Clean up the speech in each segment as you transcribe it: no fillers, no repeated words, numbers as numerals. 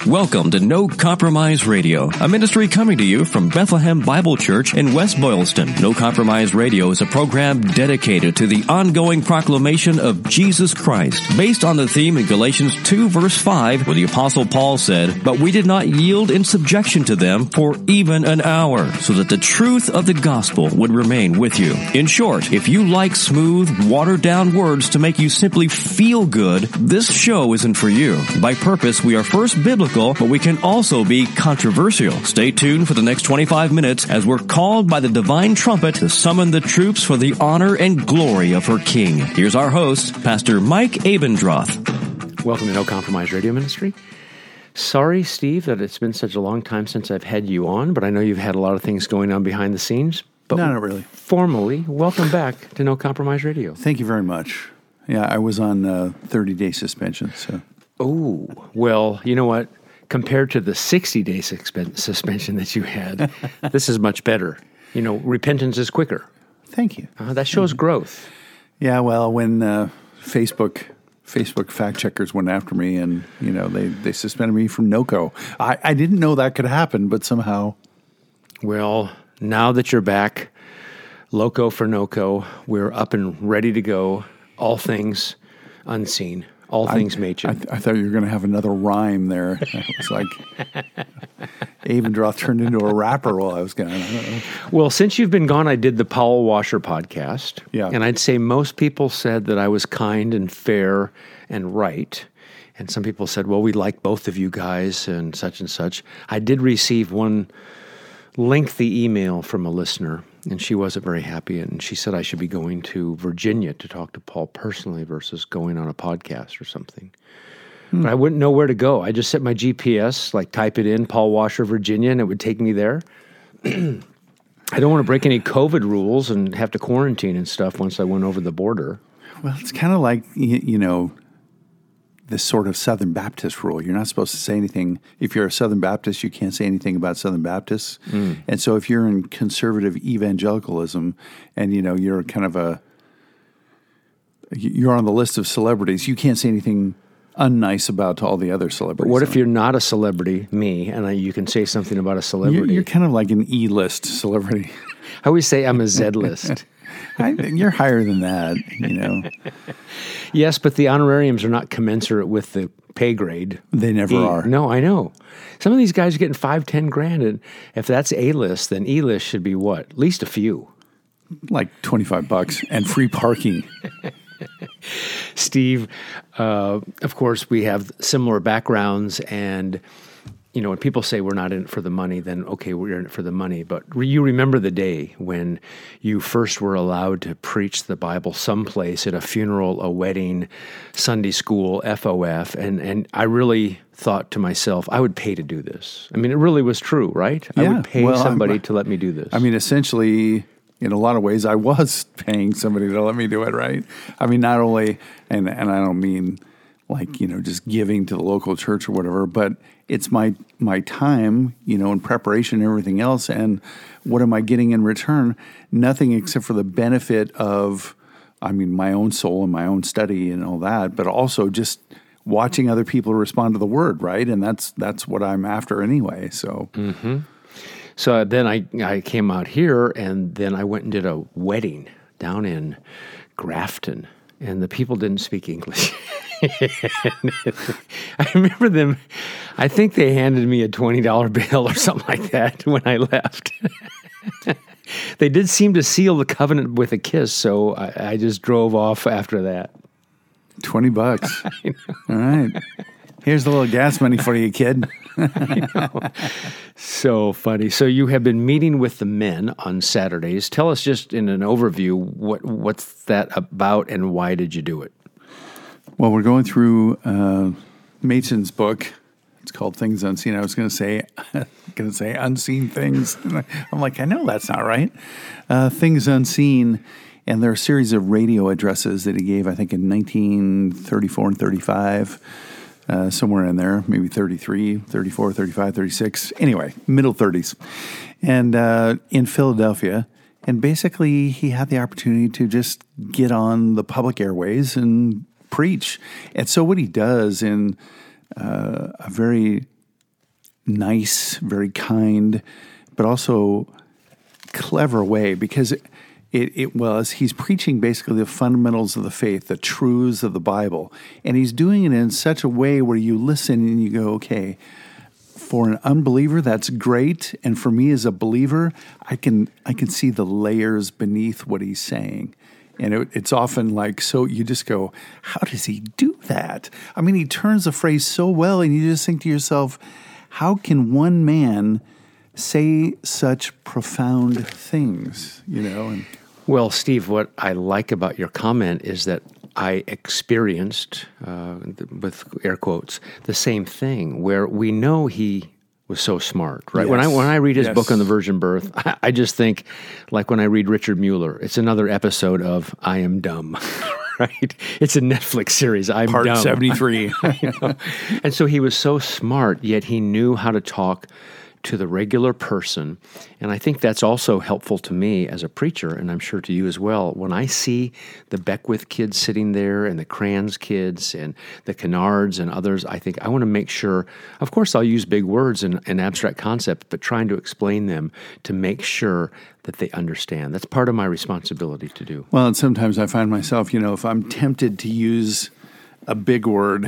Welcome to No Compromise Radio, a ministry coming to you from Bethlehem Bible Church in West Boylston. No Compromise Radio is a program dedicated to the ongoing proclamation of Jesus Christ, based on the theme in Galatians 2 verse 5, where the Apostle Paul said, "But we did not yield in subjection to them for even an hour, so that the truth of the gospel would remain with you." In short, if you like smooth, watered-down words to make you simply feel good, this show isn't for you. By purpose, we are first biblical, but we can also be controversial. Stay tuned for the next 25 minutes as we're called by the divine trumpet to summon the troops for the honor and glory of her King. Here's our host, Pastor Mike Abendroth. Welcome to No Compromise Radio Ministry. Sorry, Steve, that it's been such a long time since I've had you on, but I know you've had a lot of things going on behind the scenes. But no, not really. Formally, welcome back to No Compromise Radio. Thank you very much. Yeah, I was on 30-day suspension, so. Oh, well, you know what? Compared to the 60-day suspension that you had, this is much better. You know, repentance is quicker. Thank you. That shows growth. Yeah, well, when Facebook fact checkers went after me and, you know, they suspended me from NOCO. I didn't know that could happen, but somehow. Well, now that you're back, Loco for NOCO, we're up and ready to go. All things unseen. All things major. I thought you were going to have another rhyme there. It was like Abendroth turned into a rapper while I was gone. Well, since you've been gone, I did the Paul Washer podcast. Yeah. And I'd say most people said that I was kind and fair and right. And some people said, well, we like both of you guys and such. I did receive one lengthy email from a listener, and she wasn't very happy, and she said I should be going to Virginia to talk to Paul personally versus going on a podcast or something. But I wouldn't know where to go. I just set my GPS, type it in, Paul Washer, Virginia, and it would take me there. I don't want to break any COVID rules and have to quarantine and stuff once I went over the border. Well, it's kind of like, you know, this sort of Southern Baptist rule. You're not supposed to say anything. If you're a Southern Baptist, you can't say anything about Southern Baptists. And so if you're in conservative evangelicalism and, you know, you're you're on the list of celebrities, you can't say anything unnice about all the other celebrities. But what if you're not a celebrity, me, and you can say something about a celebrity? You're kind of like an E-list celebrity. I always say I'm a Z-list. You're higher than that, you know. Yes, but the honorariums are not commensurate with the pay grade. They never are. No, I know. Some of these guys are getting $5,000-$10,000, and if that's A-list, then E-list should be what? At least a few. Like $25 and free parking. Steve, of course, we have similar backgrounds, and you know, when people say we're not in it for the money, then okay, we're in it for the money. But you remember the day when you first were allowed to preach the Bible someplace at a funeral, a wedding, Sunday school, FOF, and I really thought to myself, I would pay to do this. I mean, it really was true, right? Yeah, I would pay somebody to let me do this. I mean, essentially, in a lot of ways, I was paying somebody to let me do it, right? I mean, not only, and I don't mean like, you know, just giving to the local church or whatever, but it's my time, you know, in preparation and everything else. And what am I getting in return? Nothing except for the benefit of, I mean, my own soul and my own study and all that, but also just watching other people respond to the word, right? And that's what I'm after anyway. So, So then I came out here, and then I went and did a wedding down in Grafton, and the people didn't speak English. I remember them, I think they handed me a $20 bill or something like that when I left. They did seem to seal the covenant with a kiss, so I just drove off after that. $20. All right. Here's the little gas money for you, kid. I know. So funny. So you have been meeting with the men on Saturdays. Tell us just in an overview, what's that about and why did you do it? Well, we're going through Mason's book. It's called Things Unseen. I was going to say Unseen Things. I'm like, I know that's not right. Things Unseen. And there are a series of radio addresses that he gave, I think, in 1934 and 35. Somewhere in there, maybe 33, 34, 35, 36. Anyway, middle 30s. And in Philadelphia. And basically, he had the opportunity to just get on the public airways and preach. And so what he does in a very nice, very kind, but also clever way, because it was, he's preaching basically the fundamentals of the faith, the truths of the Bible. And he's doing it in such a way where you listen and you go, okay, for an unbeliever, that's great. And for me as a believer, I can see the layers beneath what he's saying. And it's often like, so you just go, how does he do that? I mean, he turns the phrase so well, and you just think to yourself, how can one man say such profound things, And Well, Steve, what I like about your comment is that I experienced, with air quotes, the same thing, where we know he was so smart, right? Yes. When I read his Yes. book on the virgin birth, I just think, like when I read Richard Mueller, it's another episode of I Am Dumb, right? It's a Netflix series, I'm Part Dumb. 73. And so he was so smart, yet he knew how to talk to the regular person. And I think that's also helpful to me as a preacher, and I'm sure to you as well. When I see the Beckwith kids sitting there and the Kranz kids and the Kennards and others, I think I want to make sure, of course I'll use big words and abstract concepts, but trying to explain them to make sure that they understand. That's part of my responsibility to do. Well, and sometimes I find myself, if I'm tempted to use a big word,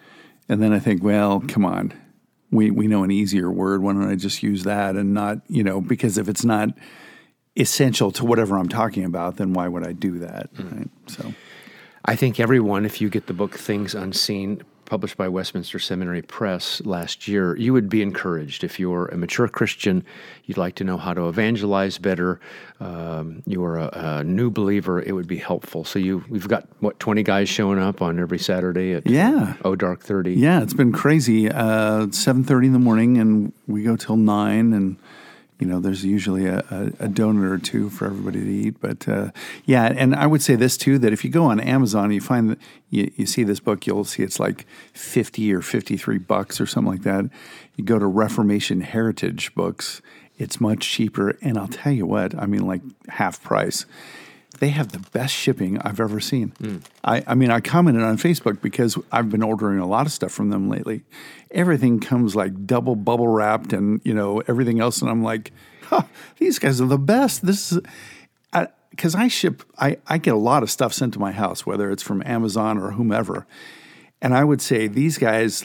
and then I think, well, come on. We know an easier word. Why don't I just use that and not, because if it's not essential to whatever I'm talking about, then why would I do that? Right? So I think everyone, if you get the book Things Unseen, published by Westminster Seminary Press last year, you would be encouraged. If you're a mature Christian, you'd like to know how to evangelize better, you're a new believer, it would be helpful. So we've got, 20 guys showing up on every Saturday at Dark 30? Yeah, it's been crazy. 7:30 in the morning, and we go till 9, and there's usually a donut or two for everybody to eat. But and I would say this too, that if you go on Amazon and you find that you see this book, you'll see it's like $50 or $53 or something like that. You go to Reformation Heritage Books, it's much cheaper. And I'll tell you what, I mean, like half price. They have the best shipping I've ever seen. I commented on Facebook because I've been ordering a lot of stuff from them lately. Everything comes like double bubble wrapped and, everything else. And I'm like, these guys are the best. This is, because I get a lot of stuff sent to my house, whether it's from Amazon or whomever. And I would say these guys,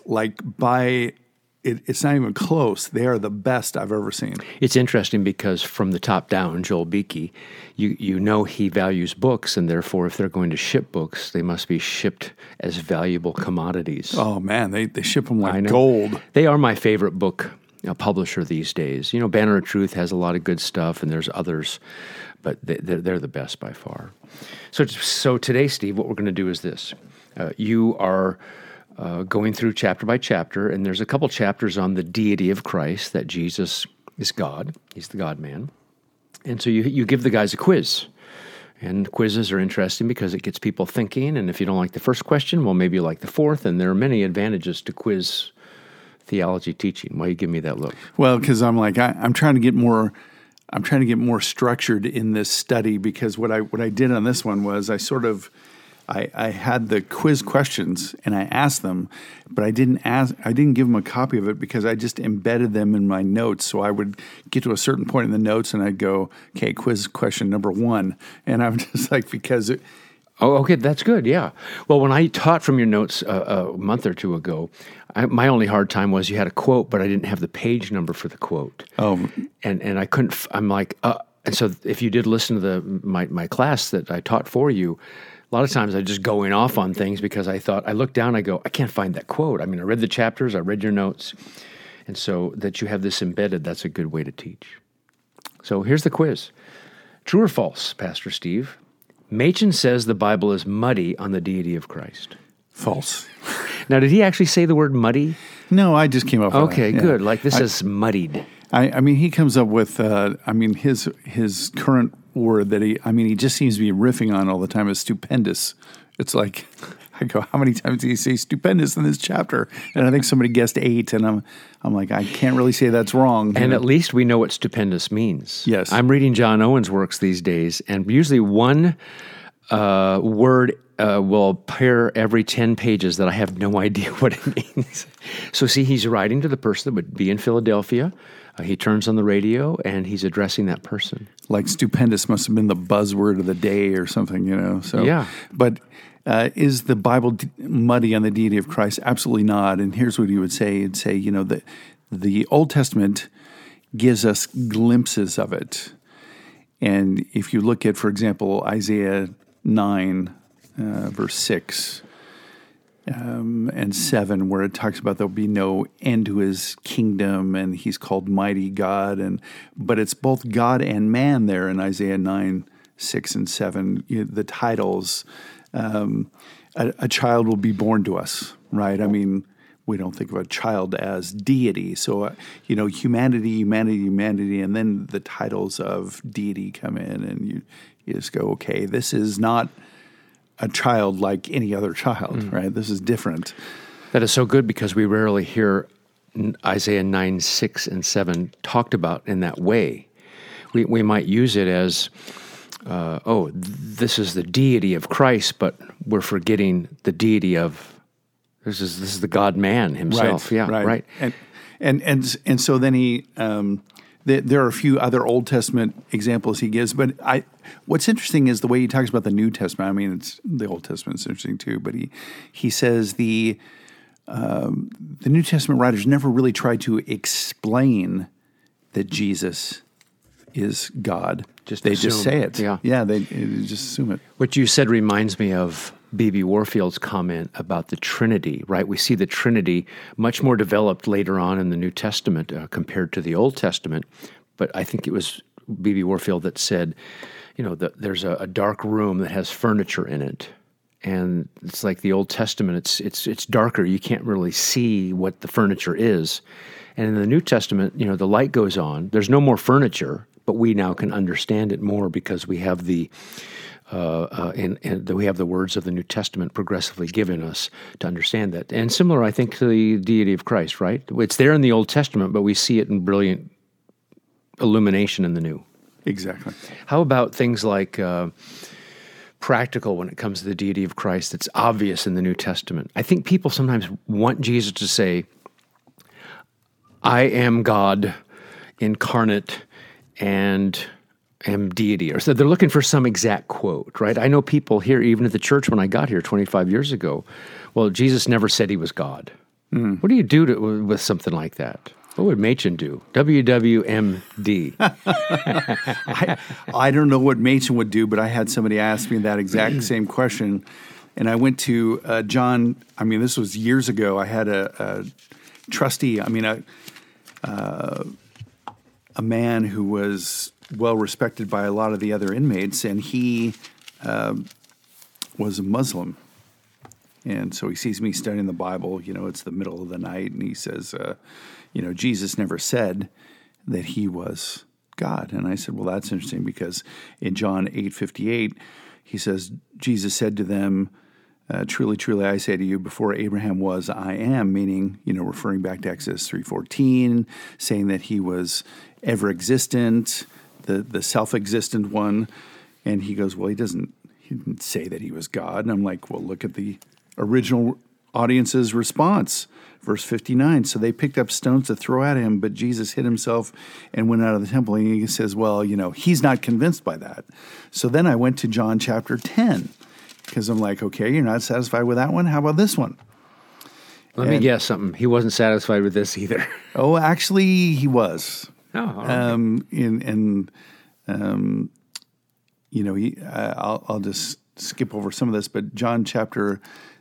it's not even close. They are the best I've ever seen. It's interesting because from the top down, Joel Beakey, you know he values books, and therefore if they're going to ship books, they must be shipped as valuable commodities. Oh, man, they ship them like gold. They are my favorite book publisher these days. Banner of Truth has a lot of good stuff, and there's others, but they're the best by far. So today, Steve, what we're going to do is this. You are going through chapter by chapter, and there's a couple chapters on the deity of Christ, that Jesus is God. He's the God-man. And so you give the guys a quiz. And quizzes are interesting because it gets people thinking, and if you don't like the first question, well, maybe you like the fourth, and there are many advantages to quiz theology teaching. Why you give me that look? Well, because I'm like, I'm trying to get more structured in this study, because what I did on this one was I had the quiz questions and I asked them, but I didn't give them a copy of it because I just embedded them in my notes. So I would get to a certain point in the notes and I'd go, okay, quiz question number 1. And I'm just like, because it. Oh, okay, that's good, yeah. Well, when I taught from your notes a month or two ago, my only hard time was you had a quote, but I didn't have the page number for the quote. Oh. And I couldn't, I'm like, and so if you did listen to my class that I taught for you, a lot of times I just going off on things because I look down, I go, I can't find that quote. I mean, I read the chapters, I read your notes. And so that you have this embedded, that's a good way to teach. So here's the quiz. True or false, Pastor Steve? Machen says the Bible is muddy on the deity of Christ. False. Now, did he actually say the word muddy? No, I just came up with Okay, that. good. Like this is muddied. I mean, he comes up with, his current word that he just seems to be riffing on all the time is stupendous. It's like, I go, how many times did he say stupendous in this chapter? And I think somebody guessed 8, and I'm like, I can't really say that's wrong. And at least we know what stupendous means. Yes. I'm reading John Owen's works these days, and usually one word will appear every 10 pages that I have no idea what it means. So see, he's writing to the person that would be in Philadelphia. He turns on the radio, and he's addressing that person. Like stupendous must have been the buzzword of the day or something, So Yeah. But is the Bible muddy on the deity of Christ? Absolutely not. And here's what he would say. He'd say, the Old Testament gives us glimpses of it. And if you look at, for example, Isaiah 9, verse 6 and 7, where it talks about there'll be no end to his kingdom, and he's called Mighty God. But it's both God and man there in Isaiah 9, 6, and 7. The titles, a child will be born to us, right? I mean, we don't think of a child as deity. So, humanity, and then the titles of deity come in, and you just go, okay, this is not a child like any other child, right? This is different. That is so good, because we rarely hear Isaiah 9, 6, and 7 talked about in that way. We might use it as, this is the deity of Christ, but we're forgetting the deity of This is the God-man himself. Right, yeah, right. And so then he there are a few other Old Testament examples he gives, but what's interesting is the way he talks about the New Testament. I mean, it's the Old Testament's interesting too, but he says the New Testament writers never really tried to explain that Jesus is God. They just say it. Yeah, they just assume it. What you said reminds me of B.B. Warfield's comment about the Trinity, right? We see the Trinity much more developed later on in the New Testament compared to the Old Testament. But I think it was B.B. Warfield that said, there's a dark room that has furniture in it. And it's like the Old Testament, it's darker. You can't really see what the furniture is. And in the New Testament, the light goes on. There's no more furniture, but we now can understand it more because we have we have the words of the New Testament progressively given us to understand that. And similar, I think, to the deity of Christ, right? It's there in the Old Testament, but we see it in brilliant illumination in the New. Exactly. How about things like practical when it comes to the deity of Christ that's obvious in the New Testament? I think people sometimes want Jesus to say, I am God incarnate and am deity. Or so they're looking for some exact quote, right? I know people here, even at the church when I got here 25 years ago, well, Jesus never said he was God. What do you do with something like that? What would Machen do? WWMD. I don't know what Machen would do, but I had somebody ask me that exact same question. And I went to John, this was years ago. I had a trustee, a man who was well respected by a lot of the other inmates, and he was a Muslim. And so he sees me studying the Bible, it's the middle of the night, and he says, Jesus never said that he was God. And I said, well, that's interesting, because in John 8:58, he says, Jesus said to them, truly, truly, I say to you, before Abraham was, I am, meaning, referring back to Exodus 3:14, saying that he was ever existent, the self-existent one. And he goes, well, he didn't say that he was God. And I'm like, well, look at the original audience's response. Verse 59, so they picked up stones to throw at him, but Jesus hid himself and went out of the temple. And he says, well, he's not convinced by that. So then I went to John chapter 10, because I'm like, okay, you're not satisfied with that one? How about this one? Let me guess something. He wasn't satisfied with this either. Oh, actually, he was. Oh, okay. I'll just skip over some of this, but John chapter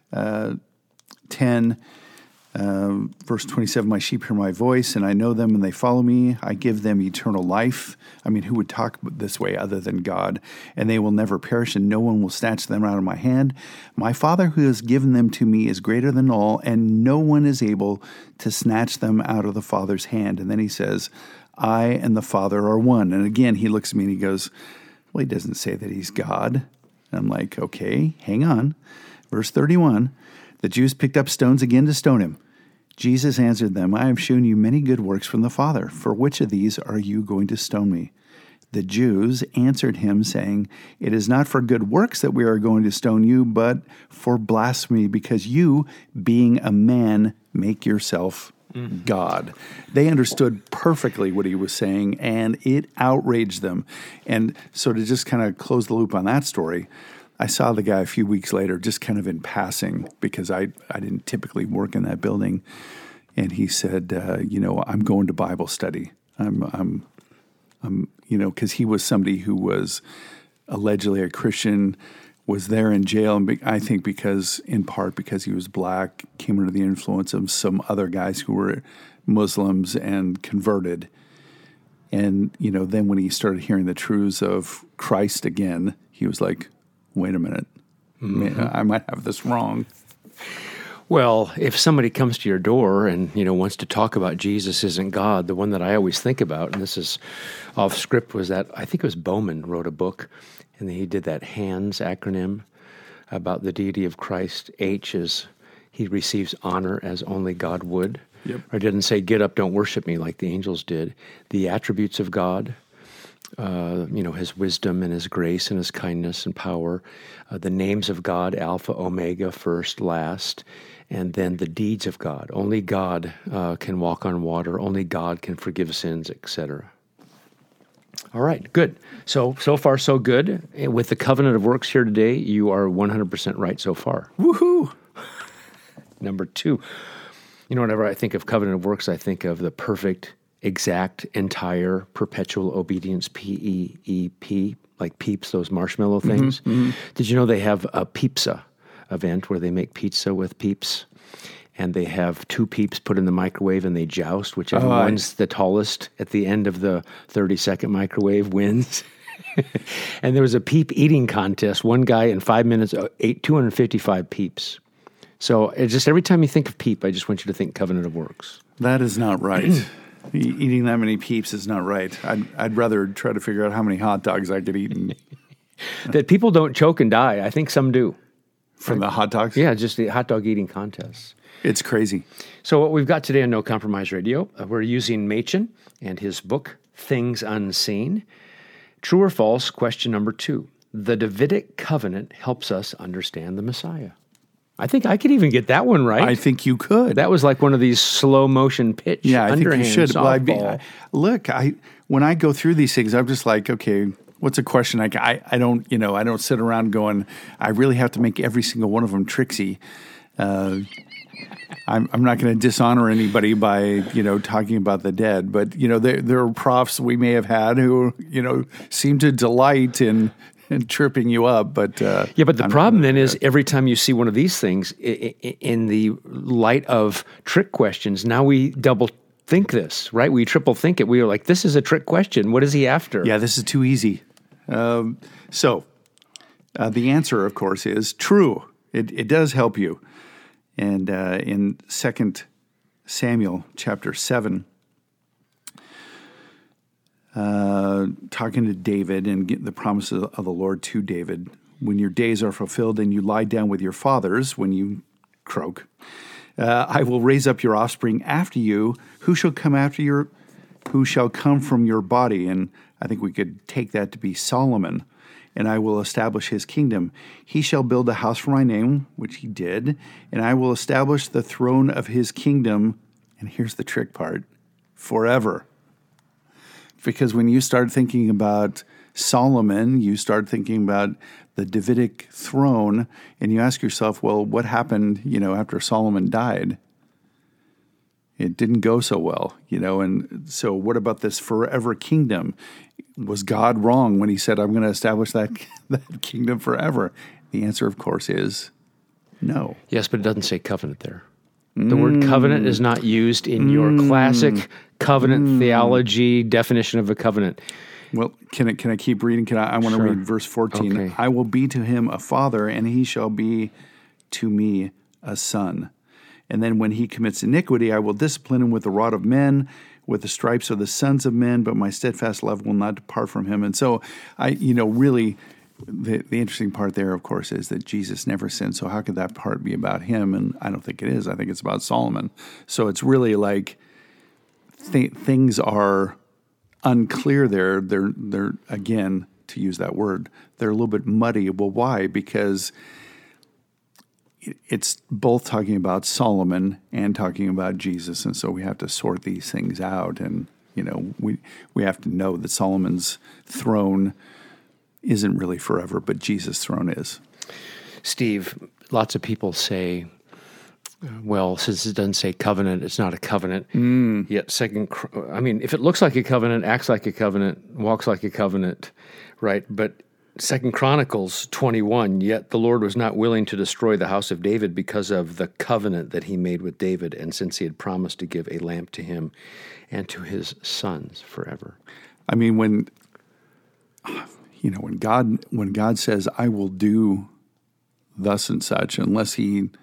10, verse 27, my sheep hear my voice, and I know them, and they follow me. I give them eternal life. Who would talk this way other than God? And they will never perish, and no one will snatch them out of my hand. My Father who has given them to me is greater than all, and no one is able to snatch them out of the Father's hand. And then he says, I and the Father are one. And again, he looks at me and he goes, well, he doesn't say that he's God. And I'm like, okay, hang on. Verse 31, the Jews picked up stones again to stone him. Jesus answered them, I have shown you many good works from the Father. For which of these are you going to stone me? The Jews answered him, saying, "It is not for good works that we are going to stone you, but for blasphemy, because you, being a man, make yourself God." They understood perfectly what he was saying, and it outraged them. And so to just kind of close the loop on that story, I saw the guy a few weeks later, just kind of in passing, because I didn't typically work in that building. And he said, I'm going to Bible study. I'm because he was somebody who was allegedly a Christian, was there in jail, and I think in part because he was black, came under the influence of some other guys who were Muslims and converted. And, then when he started hearing the truths of Christ again, he was like, wait a minute, I might have this wrong. Well, if somebody comes to your door and, wants to talk about Jesus isn't God, the one that I always think about, and this is off script, was that I think it was Bowman wrote a book, and he did that HANDS acronym about the deity of Christ. H is he receives honor as only God would. Yep. Or it didn't say, get up, don't worship me like the angels did. The attributes of God, his wisdom and his grace and his kindness and power. The names of God, Alpha, Omega, first, last. And then the deeds of God. Only God can walk on water. Only God can forgive sins, etc. All right, good. So far, so good. With the covenant of works here today, you are 100% right so far. Woohoo! Number 2, whenever I think of covenant of works, I think of the perfect, exact, entire, perpetual obedience, PEEP, like Peeps, those marshmallow things. Mm-hmm. Did you know they have a Pizza event where they make pizza with Peeps, and they have 2 Peeps put in the microwave and they joust, whichever one's the tallest at the end of the 30-second microwave wins. And there was a Peep eating contest. One guy in 5 minutes ate 255 Peeps. So it's just every time you think of Peep, I just want you to think covenant of works. That is not right. Eating that many Peeps is not right. I'd rather try to figure out how many hot dogs I could eat. That people don't choke and die. I think some do. From the hot dogs? Yeah, just the hot dog eating contests. It's crazy. So what we've got today on No Compromise Radio, we're using Machen and his book, Things Unseen. True or false, question number 2. The Davidic covenant helps us understand the Messiah. I think I could even get that one right. I think you could. That was like one of these slow motion pitch. Yeah, I think you should. Softball. Look, when I go through these things, I'm just like, okay, what's a question? I don't sit around going, I really have to make every single one of them tricksy. I'm not going to dishonor anybody by, talking about the dead. But, there are profs we may have had who, seem to delight in tripping you up. But but the problem then is every time you see one of these things in the light of trick questions, now we double think this, right? We triple think it. We are like, this is a trick question. What is he after? Yeah, this is too easy. So the answer, of course, is true. It does help you. And in 2 Samuel chapter 7, talking to David and getting the promises of the Lord to David, when your days are fulfilled and you lie down with your fathers, when you croak, I will raise up your offspring after you, who shall come from your body. And I think we could take that to be Solomon. And I will establish his kingdom. He shall build a house for my name, which he did, and I will establish the throne of his kingdom, and here's the trick part, forever. Because when you start thinking about Solomon, you start thinking about the Davidic throne, and you ask yourself, well, what happened, after Solomon died? It didn't go so well, and so what about this forever kingdom? Was God wrong when he said, I'm going to establish that kingdom forever? The answer, of course, is no. Yes, but it doesn't say covenant there. The word covenant is not used in your classic covenant theology definition of a covenant. Well, can I keep reading? I want to read verse 14. Okay. I will be to him a father, and he shall be to me a son. And then when he commits iniquity, I will discipline him with the rod of men, with the stripes of the sons of men, but my steadfast love will not depart from him. And so really, the interesting part there, of course, is that Jesus never sinned. So how could that part be about him? And I don't think it is. I think it's about Solomon. So it's really like things are unclear there. They're again, to use that word, they're a little bit muddy. Well, why? Because it's both talking about Solomon and talking about Jesus, and so we have to sort these things out. And we have to know that Solomon's throne isn't really forever, but Jesus' throne is. Steve, lots of people say, well, since it doesn't say covenant, it's not a covenant. Yet if it looks like a covenant, acts like a covenant, walks like a covenant, right? But 2 Chronicles 21, yet the Lord was not willing to destroy the house of David because of the covenant that he made with David, and since he had promised to give a lamp to him and to his sons forever. I mean, when God says, I will do thus and such, unless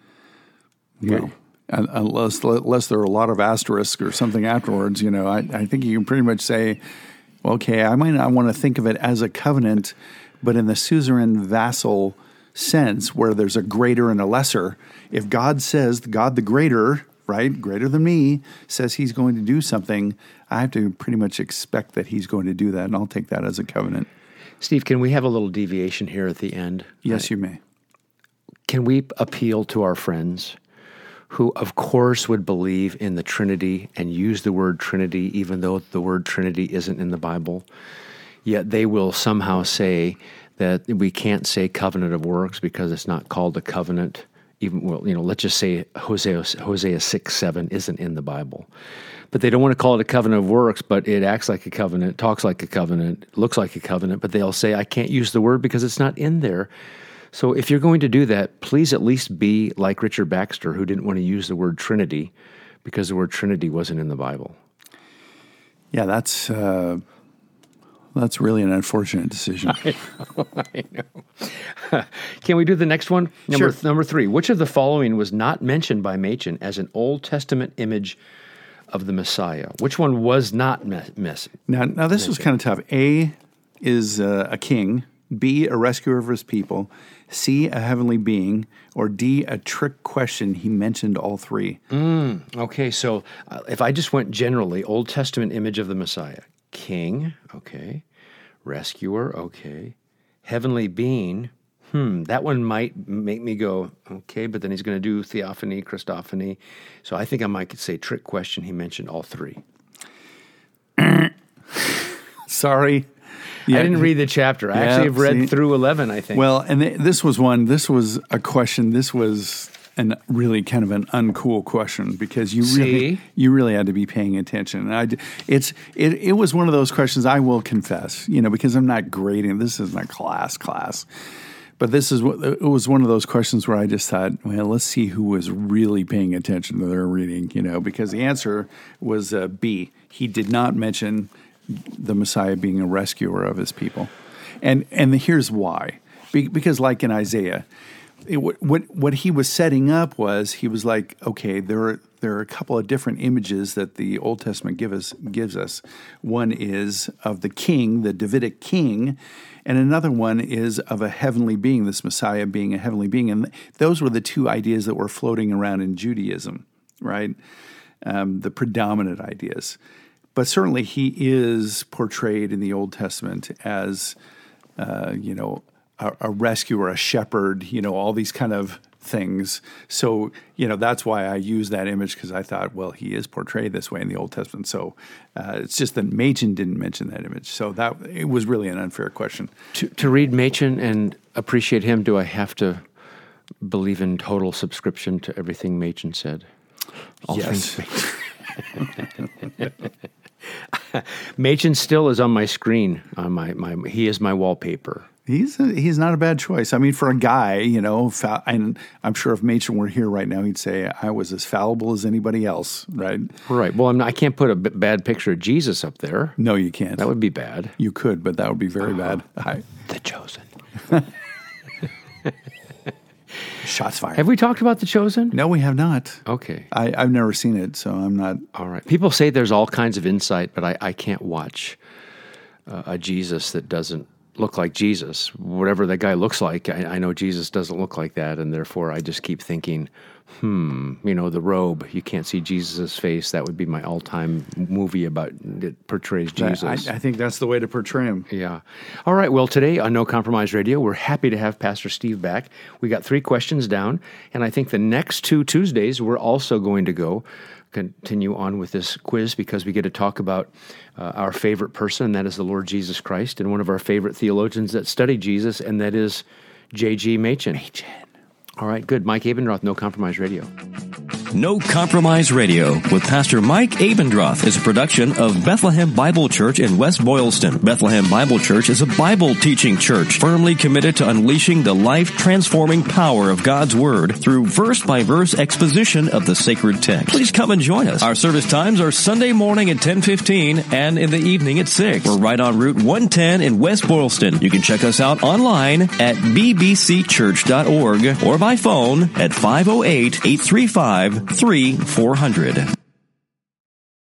unless there are a lot of asterisks or something afterwards, I think you can pretty much say, okay, I might not want to think of it as a covenant, but in the suzerain vassal sense, where there's a greater and a lesser, if God says, God the greater, right, greater than me, says he's going to do something, I have to pretty much expect that he's going to do that, and I'll take that as a covenant. Steve, can we have a little deviation here at the end? Yes, you may. Can we appeal to our friends who, of course, would believe in the Trinity and use the word Trinity, even though the word Trinity isn't in the Bible, yet they will somehow say that we can't say covenant of works because it's not called a covenant. Let's just say Hosea 6:7 isn't in the Bible. But they don't want to call it a covenant of works, but it acts like a covenant, talks like a covenant, looks like a covenant, but they'll say, I can't use the word because it's not in there. So if you're going to do that, please at least be like Richard Baxter, who didn't want to use the word Trinity because the word Trinity wasn't in the Bible. Yeah, that's really an unfortunate decision. I know. Can we do the next one? Sure. Number 3. Which of the following was not mentioned by Machen as an Old Testament image of the Messiah? Which one was not mentioned? Now this was kind of tough. A is a king. B, a rescuer of his people. C, a heavenly being. Or D, a trick question. He mentioned all 3. Okay, so if I just went generally, Old Testament image of the Messiah. King, okay. Rescuer, okay. Heavenly being, that one might make me go, okay, but then he's going to do theophany, Christophany. So I think I might say trick question. He mentioned all 3. Sorry. Yeah. I didn't read the chapter. I actually have read through 11, I think. Well, and this was a question. This was really kind of an uncool question because you really had to be paying attention. And it was one of those questions, I will confess, because I'm not grading. This isn't a class. But it was one of those questions where I just thought, well, let's see who was really paying attention to their reading, because the answer was B. He did not mention the Messiah being a rescuer of his people. And here's why. Because like in Isaiah, what he was setting up was, he was like, okay, there are a couple of different images that the Old Testament gives us. One is of the king, the Davidic king, and another one is of a heavenly being, this Messiah being a heavenly being. And those were the 2 ideas that were floating around in Judaism, right? The predominant ideas. But certainly he is portrayed in the Old Testament as, a rescuer, a shepherd, all these kind of things. So, that's why I use that image, because I thought, well, he is portrayed this way in the Old Testament. So it's just that Machen didn't mention that image. So it was really an unfair question. To read Machen and appreciate him, do I have to believe in total subscription to everything Machen said? Yes. Machen still is on my screen. He is my wallpaper. He's not a bad choice. I mean, for a guy, and I'm sure if Machen were here right now, he'd say I was as fallible as anybody else, right? Right. Well, I can't put a bad picture of Jesus up there. No, you can't. That would be bad. You could, but that would be very bad. The Chosen. Shots fired. Have we talked about The Chosen? No, we have not. Okay. I've never seen it, so I'm not. All right. People say there's all kinds of insight, but I can't watch a Jesus that doesn't look like Jesus. Whatever that guy looks like, I know Jesus doesn't look like that, and therefore I just keep thinking, the robe, you can't see Jesus' face. That would be my all-time movie that portrays Jesus. I think that's the way to portray him. Yeah. All right, well, today on No Compromise Radio, we're happy to have Pastor Steve back. We got 3 questions down, and I think the next 2 Tuesdays, we're also going to continue on with this quiz because we get to talk about our favorite person, that is the Lord Jesus Christ, and one of our favorite theologians that study Jesus, and that is J.G. Machen. All right, good. Mike Abendroth, No Compromise Radio. No Compromise Radio with Pastor Mike Abendroth is a production of Bethlehem Bible Church in West Boylston. Bethlehem Bible Church is a Bible teaching church firmly committed to unleashing the life-transforming power of God's Word through verse-by-verse exposition of the sacred text. Please come and join us. Our service times are Sunday morning at 10:15 and in the evening at 6. We're right on Route 110 in West Boylston. You can check us out online at bbcchurch.org or by phone at 508-835-3400.